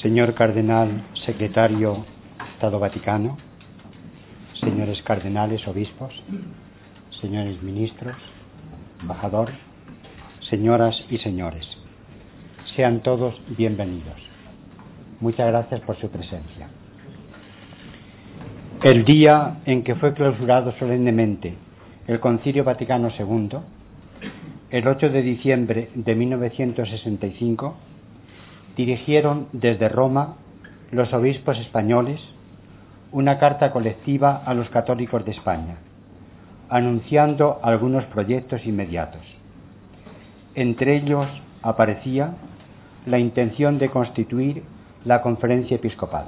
Señor Cardenal Secretario Estado Vaticano, señores cardenales, obispos, señores ministros, embajador, señoras y señores, sean todos bienvenidos. Muchas gracias por su presencia. El día en que fue clausurado solemnemente el Concilio Vaticano II, el 8 de diciembre de 1965, dirigieron desde Roma los obispos españoles una carta colectiva a los católicos de España, anunciando algunos proyectos inmediatos. Entre ellos aparecía la intención de constituir la Conferencia Episcopal.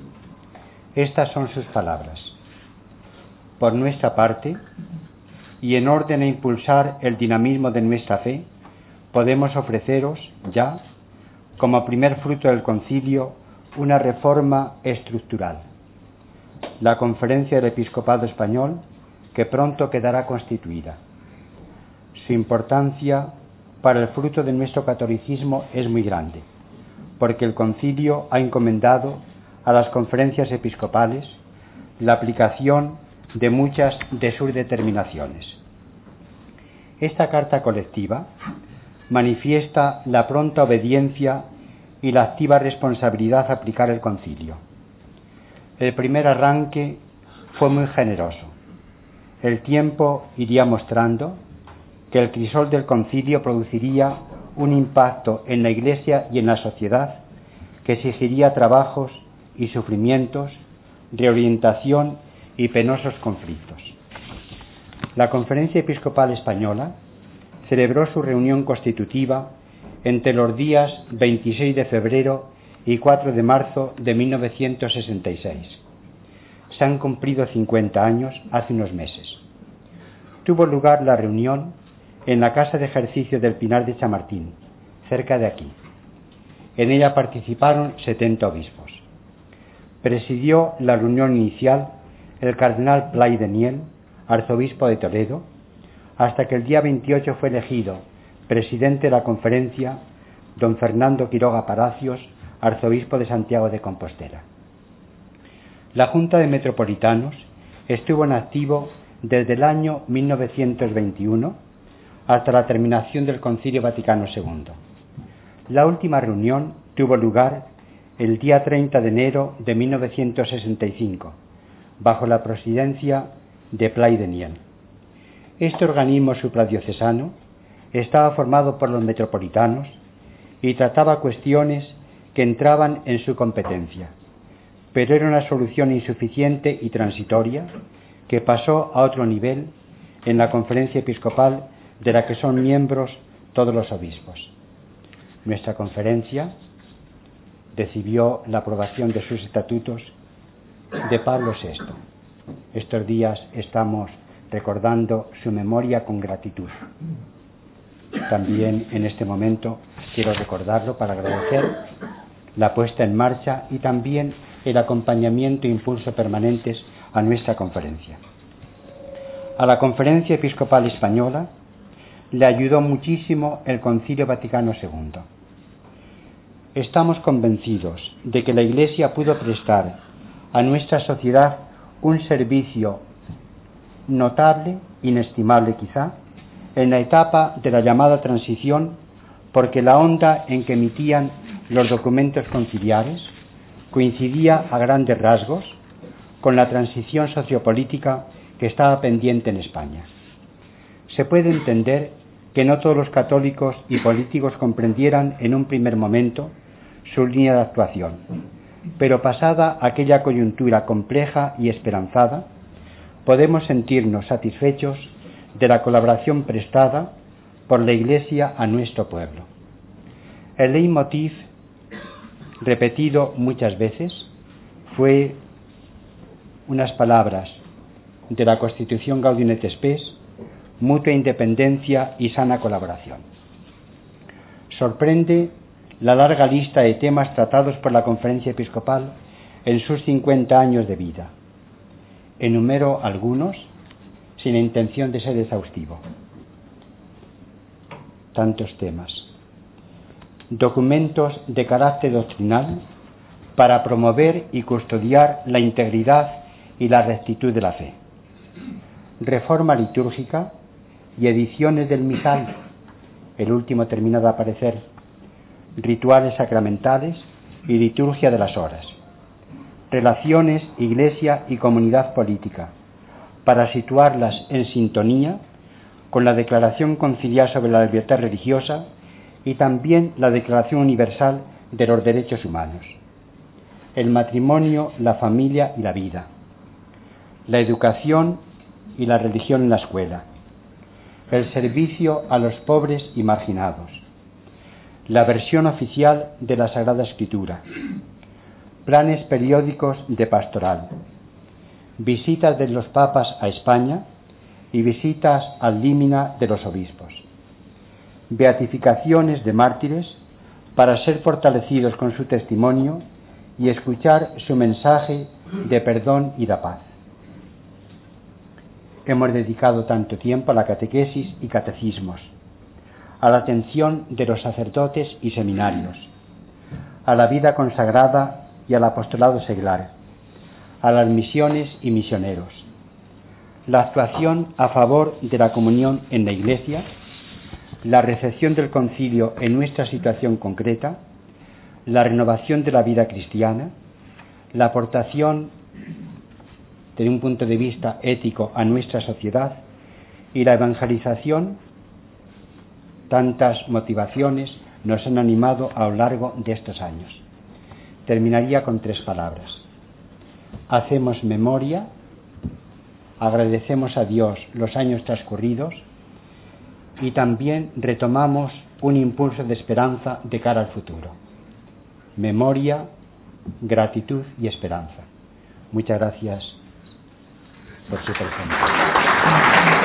Estas son sus palabras: por nuestra parte, y en orden a impulsar el dinamismo de nuestra fe, podemos ofreceros ya, como primer fruto del concilio, una reforma estructural: la Conferencia del Episcopado Español, que pronto quedará constituida. Su importancia para el fruto de nuestro catolicismo es muy grande, porque el concilio ha encomendado a las conferencias episcopales la aplicación de muchas de sus determinaciones. Esta carta colectiva manifiesta la pronta obediencia y la activa responsabilidad a aplicar el concilio. El primer arranque fue muy generoso. El tiempo iría mostrando que el crisol del concilio produciría un impacto en la Iglesia y en la sociedad que exigiría trabajos y sufrimientos, reorientación y penosos conflictos. La Conferencia Episcopal Española celebró su reunión constitutiva entre los días 26 de febrero y 4 de marzo de 1966. Se han cumplido 50 años hace unos meses. Tuvo lugar la reunión en la Casa de Ejercicio del Pinar de Chamartín, cerca de aquí. En ella participaron 70 obispos. Presidió la reunión inicial el cardenal Blay de Niel, arzobispo de Toledo, hasta que el día 28 fue elegido presidente de la conferencia don Fernando Quiroga Palacios, arzobispo de Santiago de Compostela. La Junta de Metropolitanos estuvo en activo desde el año 1921 hasta la terminación del Concilio Vaticano II. La última reunión tuvo lugar el día 30 de enero de 1965, bajo la presidencia de Blay de Niel. Este organismo supradiocesano estaba formado por los metropolitanos y trataba cuestiones que entraban en su competencia, pero era una solución insuficiente y transitoria que pasó a otro nivel en la Conferencia Episcopal, de la que son miembros todos los obispos. Nuestra conferencia recibió la aprobación de sus estatutos de Pablo VI. Estos días estamos recordando su memoria con gratitud. También en este momento quiero recordarlo para agradecer la puesta en marcha y también el acompañamiento e impulso permanentes a nuestra conferencia. A la Conferencia Episcopal Española le ayudó muchísimo el Concilio Vaticano II. Estamos convencidos de que la Iglesia pudo prestar a nuestra sociedad un servicio notable, inestimable quizá, en la etapa de la llamada transición, porque la onda en que emitían los documentos conciliares coincidía a grandes rasgos con la transición sociopolítica que estaba pendiente en España. Se puede entender que no todos los católicos y políticos comprendieran en un primer momento su línea de actuación, pero pasada aquella coyuntura compleja y esperanzada, podemos sentirnos satisfechos de la colaboración prestada por la Iglesia a nuestro pueblo. El leitmotiv, repetido muchas veces, fue unas palabras de la Constitución Gaudium et Spes: mutua independencia y sana colaboración. Sorprende la larga lista de temas tratados por la Conferencia Episcopal en sus 50 años de vida. Enumero algunos sin intención de ser exhaustivo. Tantos temas. Documentos de carácter doctrinal para promover y custodiar la integridad y la rectitud de la fe. Reforma litúrgica y ediciones del misal, el último termina de aparecer, rituales sacramentales y liturgia de las horas, relaciones iglesia y comunidad política, para situarlas en sintonía con la Declaración Conciliar sobre la Libertad Religiosa y también la Declaración Universal de los Derechos Humanos, el matrimonio, la familia y la vida, la educación y la religión en la escuela, el servicio a los pobres y marginados, la versión oficial de la Sagrada Escritura, planes periódicos de pastoral, visitas de los papas a España y visitas al límina de los obispos, beatificaciones de mártires para ser fortalecidos con su testimonio y escuchar su mensaje de perdón y de paz. Hemos dedicado tanto tiempo a la catequesis y catecismos, a la atención de los sacerdotes y seminarios, a la vida consagrada y al apostolado seglar, a las misiones y misioneros, la actuación a favor de la comunión en la Iglesia, la recepción del concilio en nuestra situación concreta, la renovación de la vida cristiana, la aportación desde un punto de vista ético a nuestra sociedad y la evangelización. Tantas motivaciones nos han animado a lo largo de estos años. Terminaría con 3 palabras. Hacemos memoria, agradecemos a Dios los años transcurridos y también retomamos un impulso de esperanza de cara al futuro. Memoria, gratitud y esperanza. Muchas gracias por su presencia.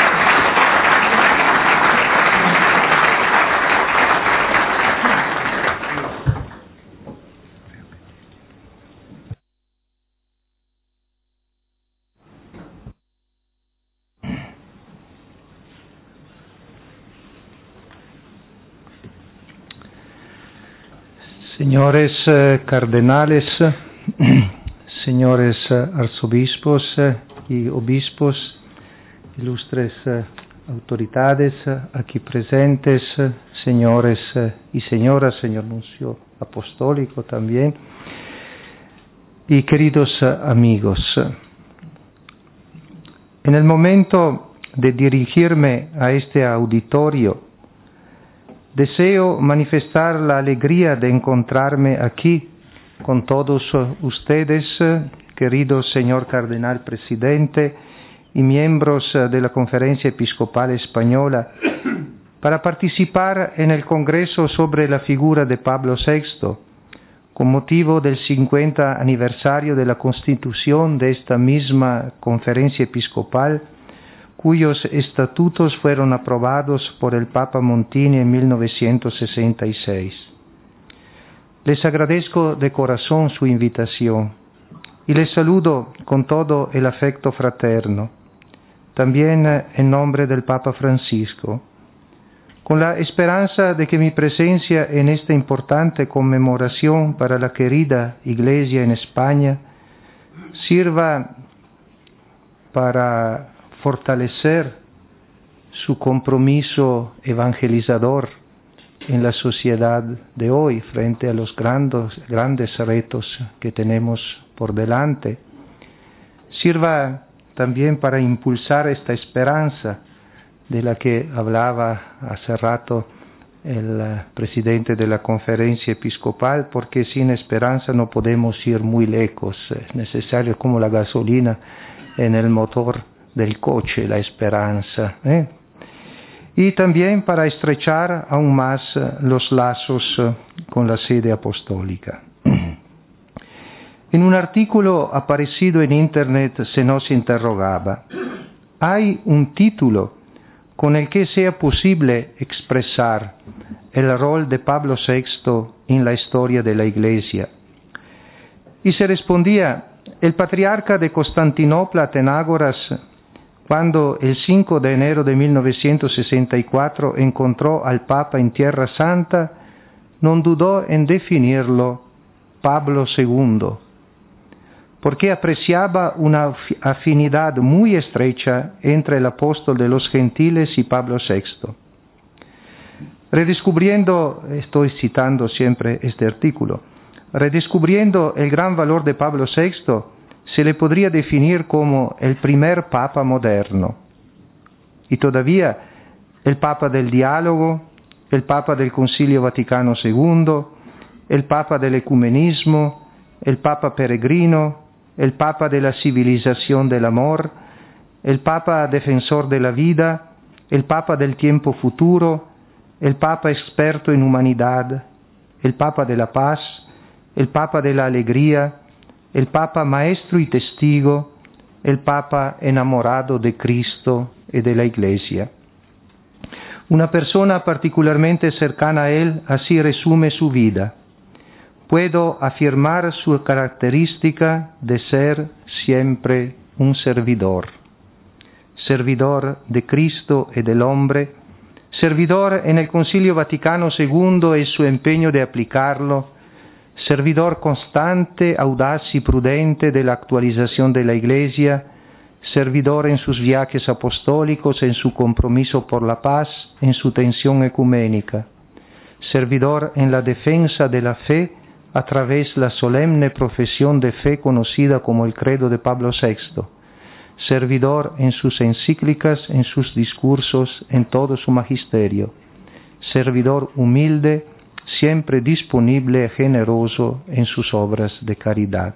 Señores cardenales, señores arzobispos y obispos, ilustres autoridades aquí presentes, señores y señoras, señor nuncio apostólico también, y queridos amigos, en el momento de dirigirme a este auditorio, deseo manifestar la alegría de encontrarme aquí con todos ustedes, querido señor cardenal presidente y miembros de la Conferencia Episcopal Española, para participar en el Congreso sobre la figura de Pablo VI, con motivo del 50 aniversario de la constitución de esta misma Conferencia Episcopal, cuyos estatutos fueron aprobados por el Papa Montini en 1966. Les agradezco de corazón su invitación y les saludo con todo el afecto fraterno, también en nombre del Papa Francisco, con la esperanza de que mi presencia en esta importante conmemoración para la querida Iglesia en España sirva para fortalecer su compromiso evangelizador en la sociedad de hoy frente a los grandes retos que tenemos por delante. Sirva también para impulsar esta esperanza de la que hablaba hace rato el presidente de la Conferencia Episcopal, porque sin esperanza no podemos ir muy lejos. Es necesario como la gasolina en el motor del coche, la esperanza. Y también para estrechar aún más los lazos con la sede apostólica. En un artículo aparecido en Internet se nos interrogaba: ¿hay un título con el que sea posible expresar el rol de Pablo VI en la historia de la Iglesia? Y se respondía: el patriarca de Constantinopla, Atenágoras, cuando el 5 de enero de 1964 encontró al Papa en Tierra Santa, non dudò en definirlo Pablo II, porque apreciaba una afinidad muy estrecha entre el apóstol de los gentiles y Pablo VI. Redescubriendo, estoy citando siempre este artículo, redescubriendo el gran valor de Pablo VI, se le podría definir como el primer Papa moderno. Y todavía el Papa del diálogo, el Papa del Concilio Vaticano II, el Papa del ecumenismo, el Papa peregrino, el Papa de la civilización del amor, el Papa defensor de la vida, el Papa del tiempo futuro, el Papa experto en humanidad, el Papa de la paz, el Papa de la alegría, el Papa maestro y testigo, el Papa enamorado de Cristo y de la Iglesia. Una persona particularmente cercana a él así resume su vida. Puedo afirmar su característica de ser siempre un servidor. Servidor de Cristo y del hombre, servidor en el Concilio Vaticano II y su empeño de aplicarlo, servidor constante, audaz y prudente de la actualización de la Iglesia, servidor en sus viajes apostólicos, en su compromiso por la paz, en su tensión ecuménica, servidor en la defensa de la fe a través de la solemne profesión de fe conocida como el Credo de Pablo VI, servidor en sus encíclicas, en sus discursos, en todo su magisterio, servidor humilde, siempre disponible y generoso en sus obras de caridad.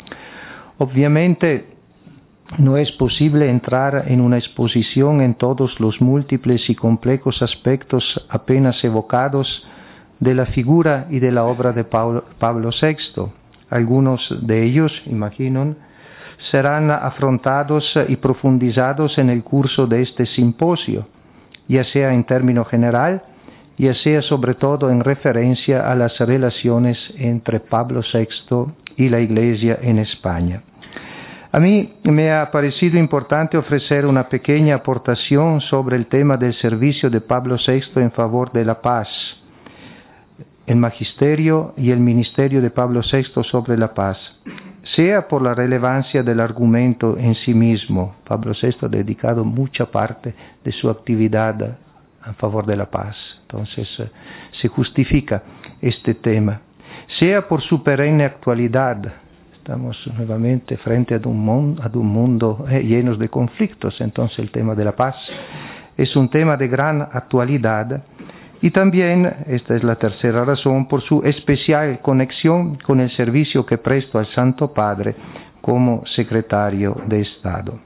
Obviamente, no es posible entrar en una exposición en todos los múltiples y complejos aspectos apenas evocados de la figura y de la obra de Pablo VI. Algunos de ellos, imagino, serán afrontados y profundizados en el curso de este simposio, ya sea en término general, ya sea sobre todo en referencia a las relaciones entre Pablo VI y la Iglesia en España. A mí me ha parecido importante ofrecer una pequeña aportación sobre el tema del servicio de Pablo VI en favor de la paz, el magisterio y el ministerio de Pablo VI sobre la paz, sea por la relevancia del argumento en sí mismo. Pablo VI ha dedicado mucha parte de su actividad a favor de la paz, entonces se justifica este tema, sea por su perenne actualidad. Estamos nuevamente frente a un mundo lleno de conflictos, entonces el tema de la paz es un tema de gran actualidad. Y también, esta es la tercera razón, por su especial conexión con el servicio que presto al Santo Padre como secretario de Estado.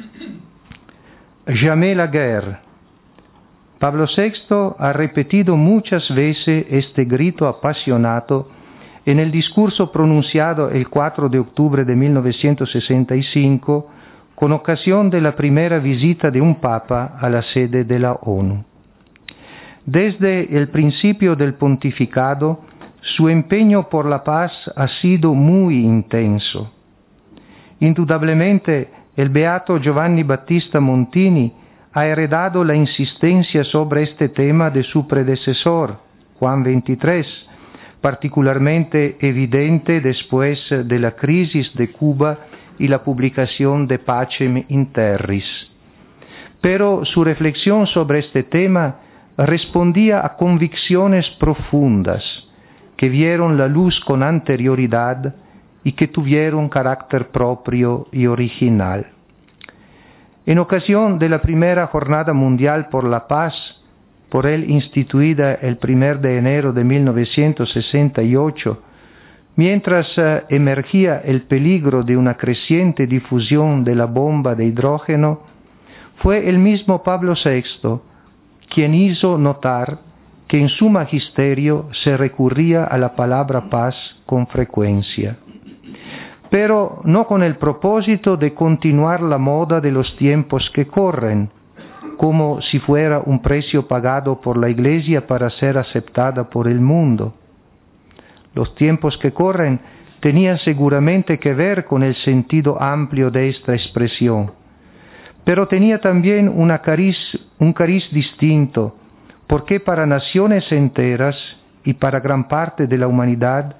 Jamais la guerre. Pablo VI ha repetido muchas veces este grito apasionado en el discurso pronunciado el 4 de octubre de 1965 con ocasión de la primera visita de un papa a la sede de la ONU. Desde el principio del pontificado, su empeño por la paz ha sido muy intenso. Indudablemente, el beato Giovanni Battista Montini ha heredado la insistencia sobre este tema de su predecesor, Juan XXIII, particularmente evidente después de la crisis de Cuba y la publicación de Pacem in Terris. Pero su reflexión sobre este tema respondía a convicciones profundas que vieron la luz con anterioridad y que tuvieron carácter propio y original. En ocasión de la primera Jornada Mundial por la Paz, por él instituida el 1 de enero de 1968, mientras emergía el peligro de una creciente difusión de la bomba de hidrógeno, fue el mismo Pablo VI quien hizo notar que en su magisterio se recurría a la palabra paz con frecuencia, pero no con el propósito de continuar la moda de los tiempos que corren, como si fuera un precio pagado por la Iglesia para ser aceptada por el mundo. Los tiempos que corren tenían seguramente que ver con el sentido amplio de esta expresión, pero tenía también un cariz distinto, porque para naciones enteras y para gran parte de la humanidad,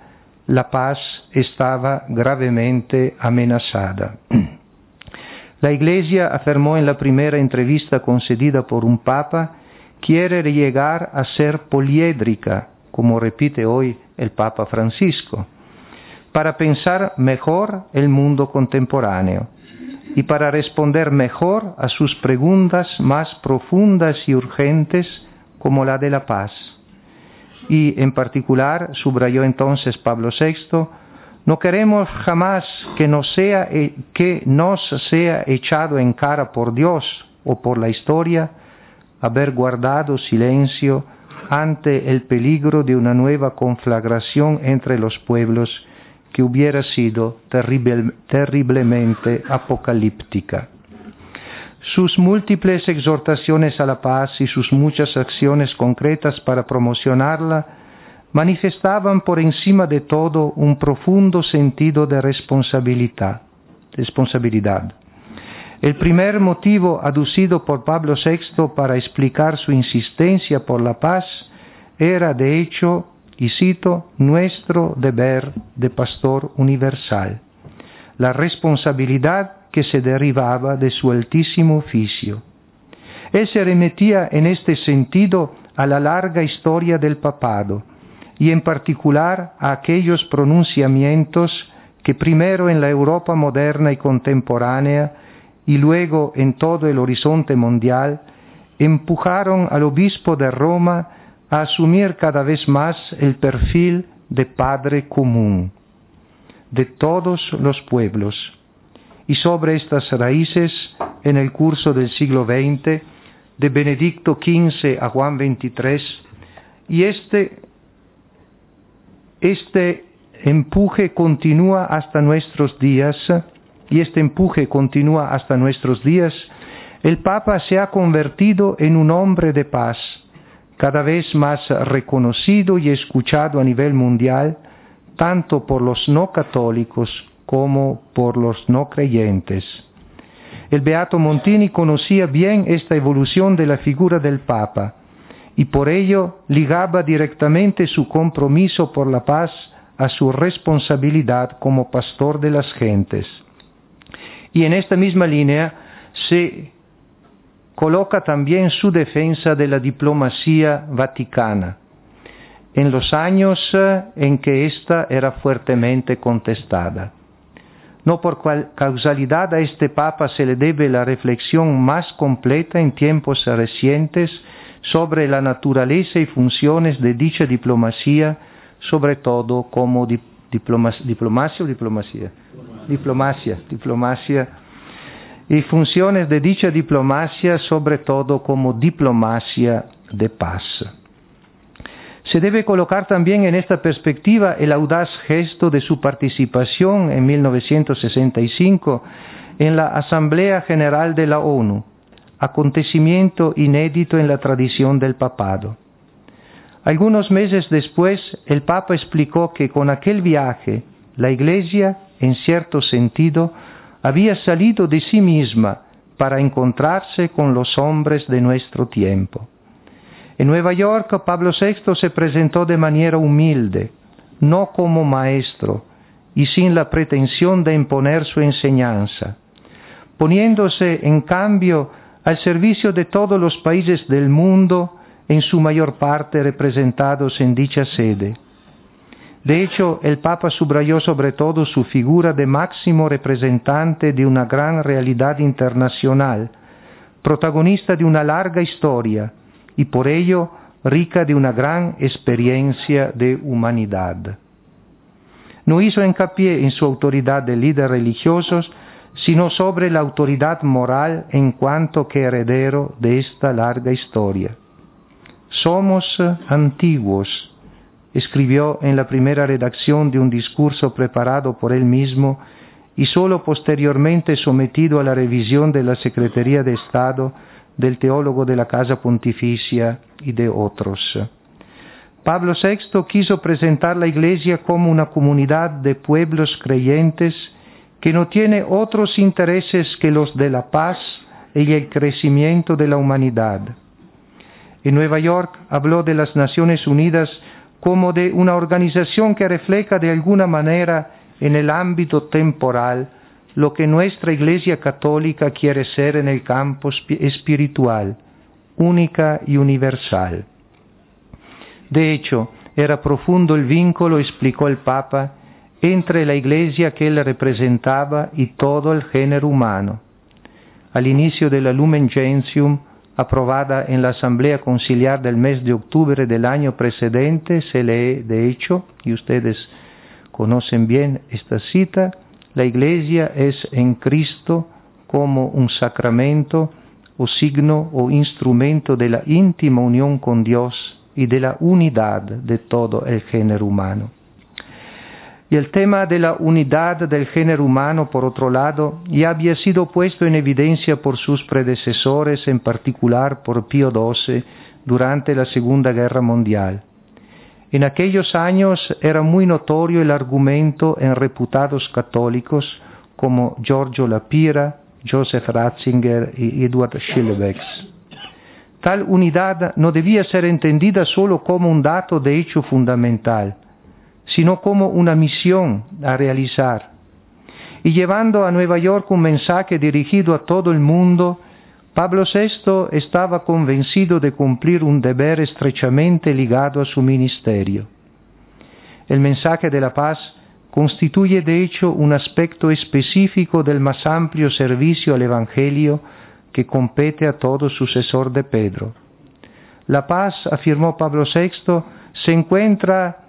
la paz estaba gravemente amenazada. La Iglesia, afirmó en la primera entrevista concedida por un papa, quiere llegar a ser poliédrica, como repite hoy el Papa Francisco, para pensar mejor el mundo contemporáneo y para responder mejor a sus preguntas más profundas y urgentes como la de la paz. Y en particular, subrayó entonces Pablo VI, no queremos jamás que nos sea echado en cara por Dios o por la historia haber guardado silencio ante el peligro de una nueva conflagración entre los pueblos que hubiera sido terriblemente apocalíptica. Sus múltiples exhortaciones a la paz y sus muchas acciones concretas para promocionarla manifestaban por encima de todo un profundo sentido de responsabilidad. El primer motivo aducido por Pablo VI para explicar su insistencia por la paz era, de hecho, y cito, nuestro deber de pastor universal, la responsabilidad que se derivaba de su altísimo oficio. Él se remitía en este sentido a la larga historia del papado y en particular a aquellos pronunciamientos que primero en la Europa moderna y contemporánea y luego en todo el horizonte mundial empujaron al obispo de Roma a asumir cada vez más el perfil de padre común de todos los pueblos. Y sobre estas raíces, en el curso del siglo XX, de Benedicto XV a Juan XXIII, y este empuje continúa hasta nuestros días, el Papa se ha convertido en un hombre de paz, cada vez más reconocido y escuchado a nivel mundial, tanto por los no católicos como por los no creyentes. El beato Montini conocía bien esta evolución de la figura del Papa y por ello ligaba directamente su compromiso por la paz a su responsabilidad como pastor de las gentes. Y en esta misma línea se coloca también su defensa de la diplomacia vaticana, en los años en que ésta era fuertemente contestada. No por causalidad a este Papa se le debe la reflexión más completa en tiempos recientes sobre la naturaleza y funciones de dicha diplomacia, sobre todo como diplomacia y funciones de dicha diplomacia, sobre todo como diplomacia de paz. Se debe colocar también en esta perspectiva el audaz gesto de su participación en 1965 en la Asamblea General de la ONU, acontecimiento inédito en la tradición del papado. Algunos meses después, el Papa explicó que con aquel viaje, la Iglesia, en cierto sentido, había salido de sí misma para encontrarse con los hombres de nuestro tiempo. En Nueva York, Pablo VI se presentó de manera humilde, no como maestro y sin la pretensión de imponer su enseñanza, poniéndose en cambio al servicio de todos los países del mundo, en su mayor parte representados en dicha sede. De hecho, el Papa subrayó sobre todo su figura de máximo representante de una gran realidad internacional, protagonista de una larga historia y por ello rica de una gran experiencia de humanidad. No hizo hincapié en su autoridad de líder religioso, sino sobre la autoridad moral en cuanto que heredero de esta larga historia. Somos antiguos, escribió en la primera redacción de un discurso preparado por él mismo y solo posteriormente sometido a la revisión de la Secretaría de Estado, del teólogo de la Casa Pontificia y de otros. Pablo VI quiso presentar la Iglesia como una comunidad de pueblos creyentes que no tiene otros intereses que los de la paz y el crecimiento de la humanidad. En Nueva York habló de las Naciones Unidas como de una organización que refleja de alguna manera en el ámbito temporal lo que nuestra Iglesia Católica quiere ser en el campo espiritual, única y universal. De hecho, era profundo el vínculo, explicó el Papa, entre la Iglesia que él representaba y todo el género humano. Al inicio de la Lumen Gentium, aprobada en la Asamblea Conciliar del mes de octubre del año precedente, se lee, de hecho, y ustedes conocen bien esta cita, la Iglesia es en Cristo como un sacramento o signo o instrumento de la íntima unión con Dios y de la unidad de todo el género humano. Y el tema de la unidad del género humano, por otro lado, ya había sido puesto en evidencia por sus predecesores, en particular por Pío XII, durante la Segunda Guerra Mundial. En aquellos años era muy notorio el argumento en reputados católicos como Giorgio Lapira, Joseph Ratzinger y Edward Schillebeeckx. Tal unidad no debía ser entendida solo como un dato de hecho fundamental, sino como una misión a realizar. Y llevando a Nueva York un mensaje dirigido a todo el mundo, Pablo VI estaba convencido de cumplir un deber estrechamente ligado a su ministerio. El mensaje de la paz constituye de hecho un aspecto específico del más amplio servicio al Evangelio que compete a todo sucesor de Pedro. La paz, afirmó Pablo VI, se encuentra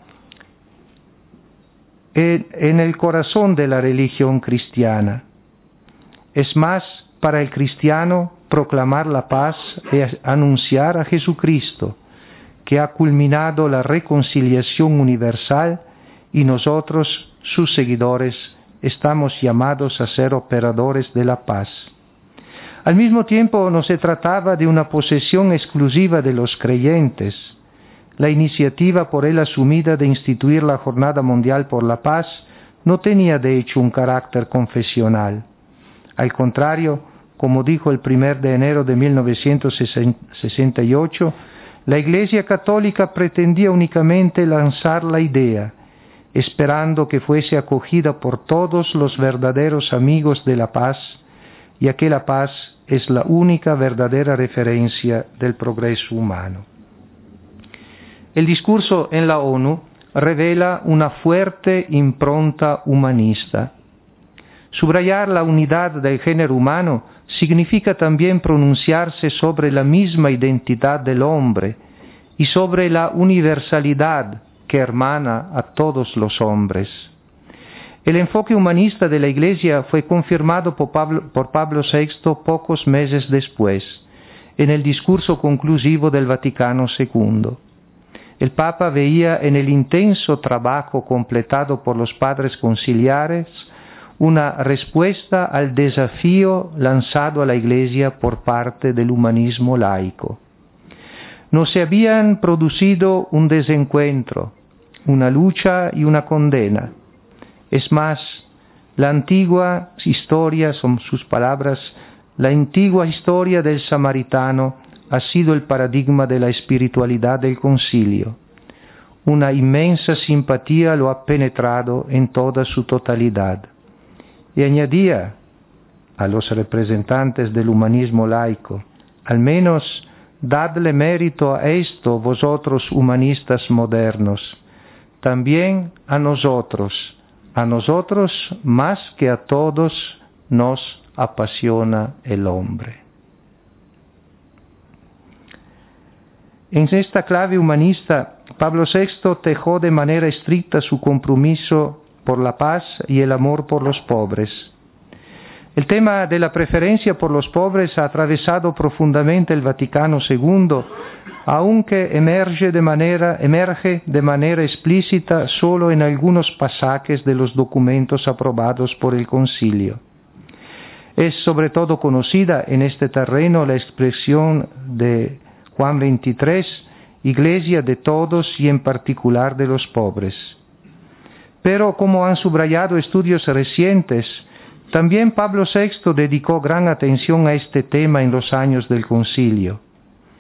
en el corazón de la religión cristiana. Es más, para el cristiano, proclamar la paz es anunciar a Jesucristo, que ha culminado la reconciliación universal y nosotros, sus seguidores, estamos llamados a ser operadores de la paz. Al mismo tiempo, no se trataba de una posesión exclusiva de los creyentes. La iniciativa por él asumida de instituir la Jornada Mundial por la Paz no tenía de hecho un carácter confesional. Al contrario, como dijo el 1 de enero de 1968, la Iglesia Católica pretendía únicamente lanzar la idea, esperando que fuese acogida por todos los verdaderos amigos de la paz, ya que la paz es la única verdadera referencia del progreso humano. El discurso en la ONU revela una fuerte impronta humanista. Subrayar la unidad del género humano significa también pronunciarse sobre la misma identidad del hombre y sobre la universalidad que hermana a todos los hombres. El enfoque humanista de la Iglesia fue confirmado por Pablo VI pocos meses después, en el discurso conclusivo del Vaticano II. El Papa veía en el intenso trabajo completado por los padres conciliares una respuesta al desafío lanzado a la Iglesia por parte del humanismo laico. No se habían producido un desencuentro, una lucha y una condena. Es más, la antigua historia, son sus palabras, la antigua historia del samaritano ha sido el paradigma de la espiritualidad del concilio. Una inmensa simpatía lo ha penetrado en toda su totalidad. Y añadía a los representantes del humanismo laico, al menos dadle mérito a esto vosotros humanistas modernos, también a nosotros más que a todos nos apasiona el hombre. En esta clave humanista, Pablo VI tejó de manera estricta su compromiso por la paz y el amor por los pobres. El tema de la preferencia por los pobres ha atravesado profundamente el Vaticano II, aunque emerge de manera explícita solo en algunos pasajes de los documentos aprobados por el Concilio. Es sobre todo conocida en este terreno la expresión de Juan 23, Iglesia de todos y en particular de los pobres. Pero, como han subrayado estudios recientes, también Pablo VI dedicó gran atención a este tema en los años del Concilio.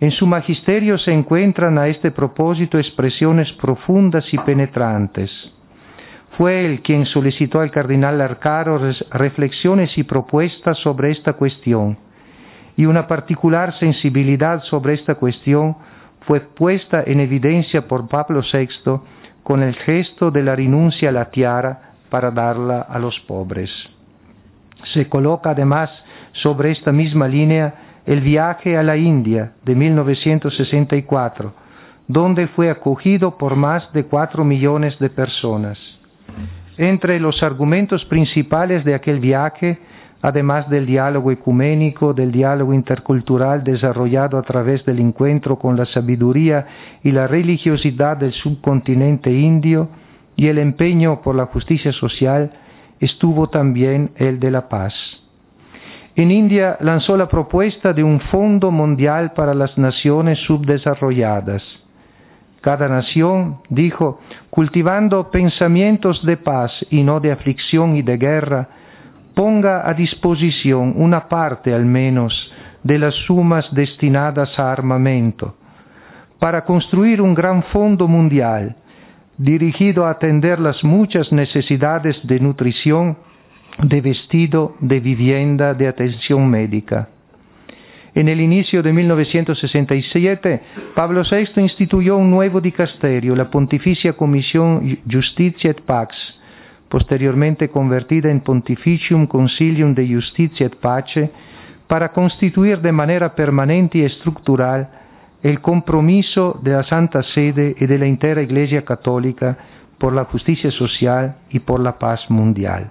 En su magisterio se encuentran a este propósito expresiones profundas y penetrantes. Fue él quien solicitó al cardenal Arcaro reflexiones y propuestas sobre esta cuestión, y una particular sensibilidad sobre esta cuestión fue puesta en evidencia por Pablo VI con el gesto de la renuncia a la tiara para darla a los pobres. Se coloca además sobre esta misma línea el viaje a la India de 1964, donde fue acogido por más de 4 millones de personas. Entre los argumentos principales de aquel viaje, además del diálogo ecuménico, del diálogo intercultural desarrollado a través del encuentro con la sabiduría y la religiosidad del subcontinente indio, y el empeño por la justicia social, estuvo también el de la paz. En India lanzó la propuesta de un Fondo Mundial para las Naciones Subdesarrolladas. Cada nación, dijo, cultivando pensamientos de paz y no de aflicción y de guerra, ponga a disposición una parte al menos de las sumas destinadas a armamento, para construir un gran fondo mundial dirigido a atender las muchas necesidades de nutrición, de vestido, de vivienda, de atención médica. En el inicio de 1967, Pablo VI instituyó un nuevo dicasterio, la Pontificia Comisión Justitia et Pax, posteriormente convertida en Pontificium Concilium de Justitia et Pace, para constituir de manera permanente y estructural el compromiso de la Santa Sede y de la entera Iglesia Católica por la justicia social y por la paz mundial.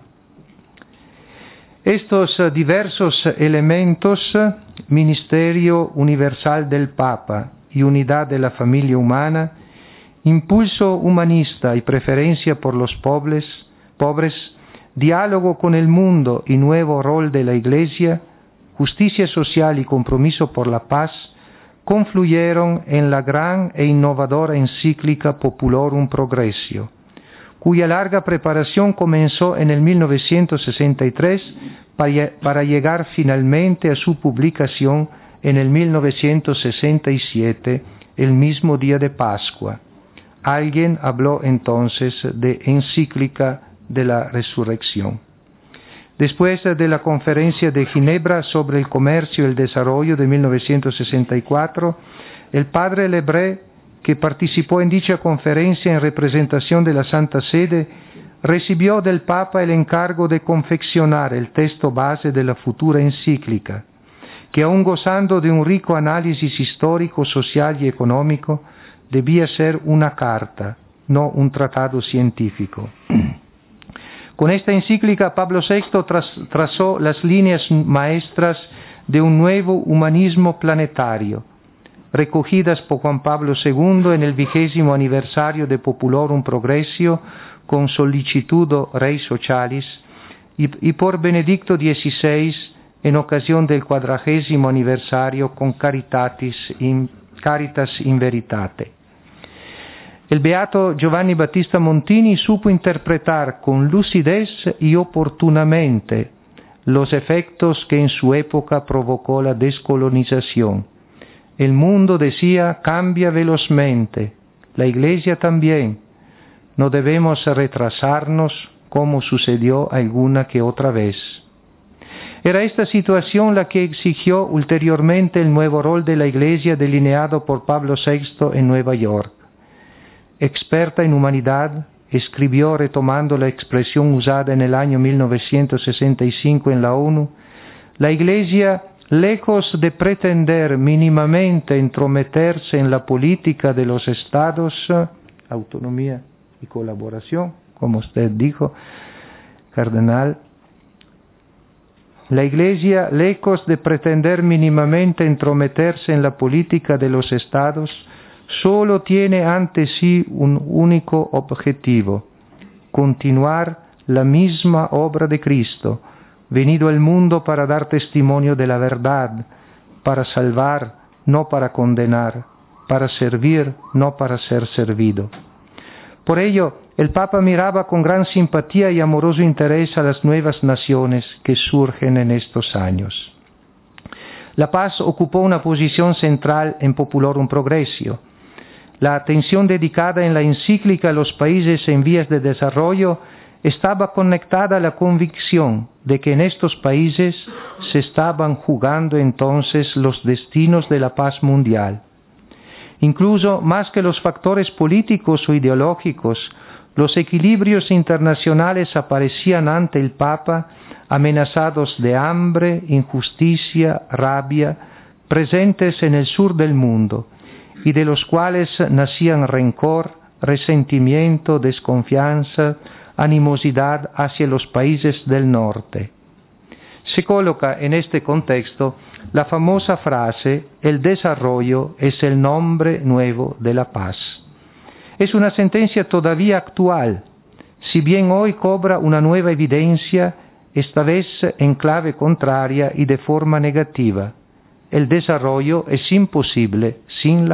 Estos diversos elementos, ministerio universal del Papa y unidad de la familia humana, impulso humanista y preferencia por los pobres, diálogo con el mundo y nuevo rol de la Iglesia, justicia social y compromiso por la paz, confluyeron en la gran e innovadora encíclica Populorum Progressio, cuya larga preparación comenzó en el 1963 para llegar finalmente a su publicación en el 1967, el mismo día de Pascua. Alguien habló entonces de encíclica de la resurrección. Después de la conferencia de Ginebra sobre el comercio y el desarrollo de 1964, el padre Lebré, que participó en dicha conferencia en representación de la Santa Sede, recibió del Papa el encargo de confeccionar el texto base de la futura encíclica, que aun gozando de un rico análisis histórico, social y económico, debía ser una carta, no un tratado científico. Con esta encíclica, Pablo VI trazó las líneas maestras de un nuevo humanismo planetario, recogidas por Juan Pablo II en el 20º aniversario de Populorum Progressio con Sollicitudo Rei Socialis y por Benedicto XVI en ocasión del 40º aniversario con Caritas in Veritate. El beato Giovanni Battista Montini supo interpretar con lucidez y oportunamente los efectos que en su época provocó la descolonización. El mundo, decía, cambia velozmente, la Iglesia también. No debemos retrasarnos como sucedió alguna que otra vez. Era esta situación la que exigió ulteriormente el nuevo rol de la Iglesia delineado por Pablo VI en Nueva York. Experta en humanidad, escribió retomando la expresión usada en el año 1965 en la ONU, la Iglesia, lejos de pretender mínimamente entrometerse en la política de los estados, autonomía y colaboración, como usted dijo, cardenal, la Iglesia, lejos de pretender mínimamente entrometerse en la política de los estados, solo tiene ante sí un único objetivo: continuar la misma obra de Cristo, venido al mundo para dar testimonio de la verdad, para salvar, no para condenar, para servir, no para ser servido. Por ello, el Papa miraba con gran simpatía y amoroso interés a las nuevas naciones que surgen en estos años. La paz ocupó una posición central en Populorum Progressio. La atención dedicada en la encíclica a los países en vías de desarrollo estaba conectada a la convicción de que en estos países se estaban jugando entonces los destinos de la paz mundial. Incluso más que los factores políticos o ideológicos, los equilibrios internacionales aparecían ante el Papa amenazados de hambre, injusticia, rabia, presentes en el sur del mundo, y de los cuales nacían rencor, resentimiento, desconfianza, animosidad hacia los países del norte. Se coloca en este contexto la famosa frase: el desarrollo es el nombre nuevo de la paz. Es una sentencia todavía actual, si bien hoy cobra una nueva evidencia, esta vez en clave contraria y de forma negativa. El desarrollo es imposible sin la